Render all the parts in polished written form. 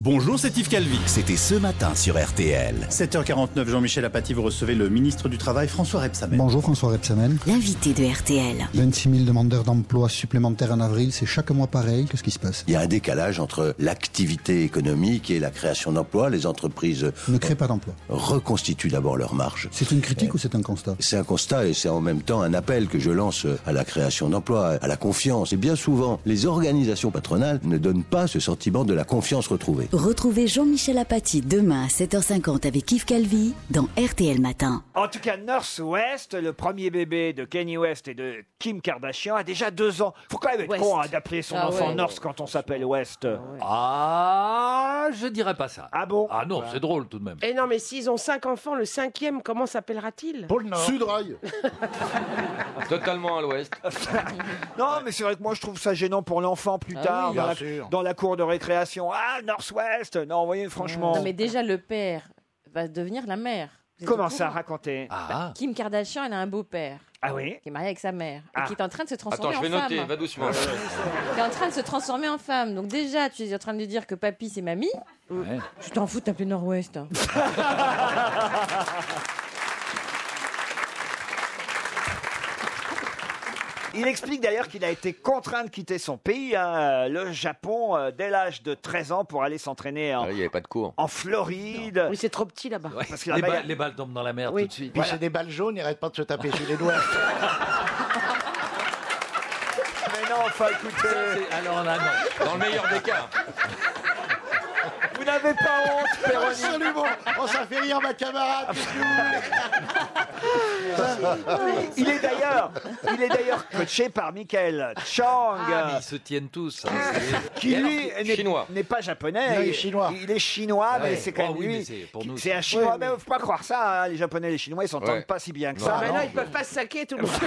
Bonjour, c'est Yves Calvi. C'était ce matin sur RTL. 7h49, Jean-Michel Apathy, vous recevez le ministre du Travail, François Rebsamen. Bonjour François Rebsamen. L'invité de RTL. 26 000 demandeurs d'emploi supplémentaires en avril, c'est chaque mois pareil. Qu'est-ce qui se passe? Il y a un décalage entre l'activité économique et la création d'emplois. Les entreprises Ne créent pas d'emploi. reconstituent d'abord leur marge. C'est une critique ou c'est un constat? C'est un constat et c'est en même temps un appel que je lance à la création d'emplois, à la confiance. Et bien souvent, les organisations patronales ne donnent pas ce sentiment de la confiance retrouvée. Retrouvez Jean-Michel Apathy demain à 7h50 avec Yves Calvi dans RTL Matin. En tout cas, North West, le premier bébé de Kanye West et de Kim Kardashian, a déjà 2 ans. Faut quand même être con d'appeler son enfant North quand on s'appelle West. Ah, je dirais pas ça. Ah bon? Ah non, c'est drôle tout de même. Et non, mais s'ils ont 5 enfants, le 5e, comment s'appellera-t-il? Pôle Nord. Sudrail. Totalement à l'ouest. Non, mais c'est vrai que moi je trouve ça gênant pour l'enfant plus tard, oui, dans, bien la, sûr. dans la cour de récréation. Ah, Northwest. Non, vous voyez, franchement. Non, mais déjà, le père va devenir la mère. Vous êtes Comment au ça, courant? raconter? Ah, Kim Kardashian, elle a un beau-père Ah oui? qui est marié avec sa mère Ah. et qui est en train de se Attends, transformer je vais en noter, femme. va doucement. Qui est en train de se transformer en femme. Donc déjà, tu es en train de lui dire que papy, c'est mamie. ouais. Tu t'en fous de t'appeler Nord-Ouest. Il explique d'ailleurs qu'il a été contraint de quitter son pays, le Japon, dès l'âge de 13 ans pour aller s'entraîner Il n'y avait pas de cours. en Floride. Oui, c'est trop petit là-bas. Ouais. Parce que là-bas, Les balles tombent dans la mer Oui. tout de suite. Puis c'est des balles jaunes, ils arrêtent pas de se taper sur les doigts. Mais non, enfin écoutez, Alors là, non. Dans le meilleur des cas. vous n'avez pas honte, Péroni. Absolument. Oh, ça fait rire ma camarade. Il est d'ailleurs coaché par Michael Chang, Ah, mais ils se tiennent tous. hein. qui lui Chinois. n'est pas japonais. Non, il est chinois. Il est chinois, mais Ouais. c'est quand même Oh oui, lui. mais c'est pour nous, C'est un chinois, mais faut pas croire ça. Les Japonais et les Chinois, ils s'entendent Ouais. pas si bien que Non. ça. Maintenant, ils peuvent pas se saquer tout le monde.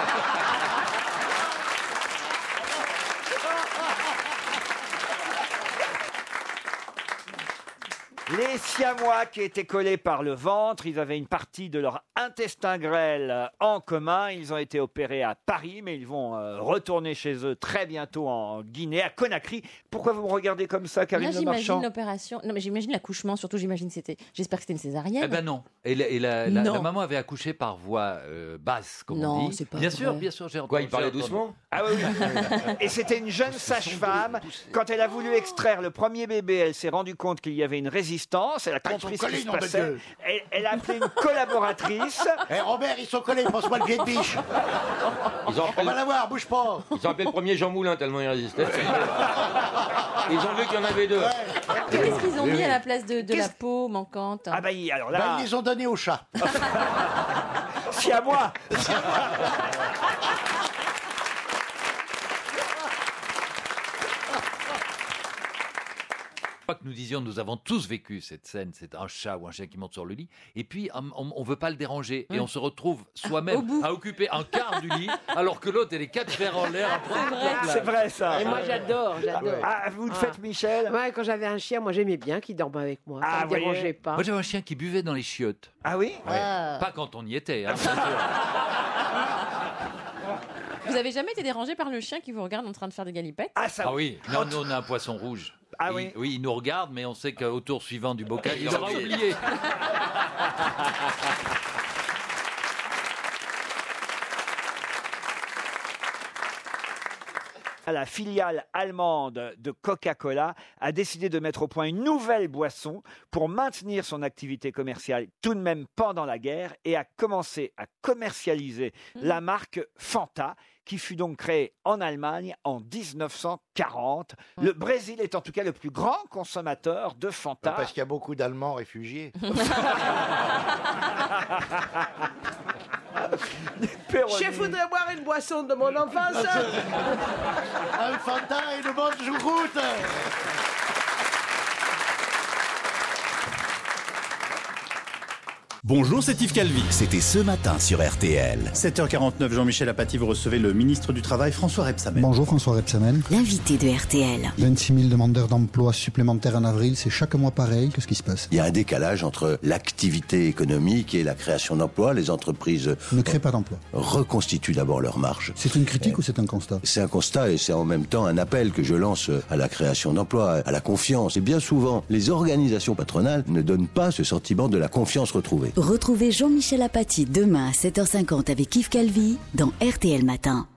Les Siamois qui étaient collés par le ventre, ils avaient une partie de leur intestin grêle en commun. Ils ont été opérés à Paris, mais ils vont retourner chez eux très bientôt en Guinée, à Conakry. Pourquoi vous me regardez comme ça, Là, Karine Le Marchand? j'imagine l'opération. Non, mais j'imagine l'accouchement. Surtout, j'imagine c'était. J'espère que c'était une césarienne. Eh ben non. Et la Non. maman avait accouché par voie basse, comme Non, on dit. c'est pas Bien vrai. sûr, bien sûr. J'ai Quoi, il entendu- parlait j'ai entendu. doucement? Ah oui, oui. Et c'était une jeune sage-femme. Quand elle a voulu extraire le premier bébé, elle s'est rendue compte qu'il y avait une résistance. Elle a Ils compris sont ce qui collés, se nom de passait. Dieu. Elle a appelé une collaboratrice. Eh Robert, ils sont collés, pense-moi le pied de biche. Ils ont On appelé, va l'avoir, bouge pas. ils ont appelé le premier Jean Moulin tellement il résistait. Ils ont vu qu'il y en avait 2. Qu'est-ce qu'ils ont mis à la place de la peau manquante? Ah bah alors Ben, là, ils les ont donnés au chat. si à moi. Pas que nous disions, nous avons tous vécu cette scène, c'est un chat ou un chien qui monte sur le lit, et puis on veut pas le déranger, et on se retrouve au soi-même bout. à occuper un quart du lit, alors que l'autre, elle est 4 fers en l'air à prendre toute la place. C'est vrai ça. Et moi, j'adore. Ah, vous le faites, Michel? Ouais, quand j'avais un chien, moi, j'aimais bien qu'il dorme avec moi. Ça Ah, me voyez. dérangeait pas. Moi j'avais un chien qui buvait dans les chiottes. Ah oui? Ah. Pas quand on y était, hein, bien sûr. Vous avez jamais été dérangé par le chien qui vous regarde en train de faire des galipettes? Ah ça. Ah oui, non, nous on a un poisson rouge. Ah Et- oui. Oui, il nous regarde, mais on sait qu'au tour suivant du bocal, il aura oublié. La filiale allemande de Coca-Cola a décidé de mettre au point une nouvelle boisson pour maintenir son activité commerciale tout de même pendant la guerre et a commencé à commercialiser la marque Fanta qui fut donc créée en Allemagne en 1940. Le Brésil est en tout cas le plus grand consommateur de Fanta. Parce qu'il y a beaucoup d'Allemands réfugiés. Péroni. Je voudrais boire une boisson de mon enfance. Un Fanta et une bonne choucroute. Bonjour, c'est Yves Calvi. C'était ce matin sur RTL. 7h49, Jean-Michel Apathy, vous recevez le ministre du Travail, François Rebsamen. Bonjour François Rebsamen. L'invité de RTL. 26 000 demandeurs d'emploi supplémentaires en avril, c'est chaque mois pareil. Qu'est-ce qui se passe? Il y a un décalage entre l'activité économique et la création d'emplois. Les entreprises Ne créent pas d'emploi. reconstituent d'abord leurs marges. C'est une critique ou c'est un constat? C'est un constat et c'est en même temps un appel que je lance à la création d'emplois, à la confiance. Et bien souvent, les organisations patronales ne donnent pas ce sentiment de la confiance retrouvée. Retrouvez Jean-Michel Apathy demain à 7h50 avec Yves Calvi dans RTL Matin.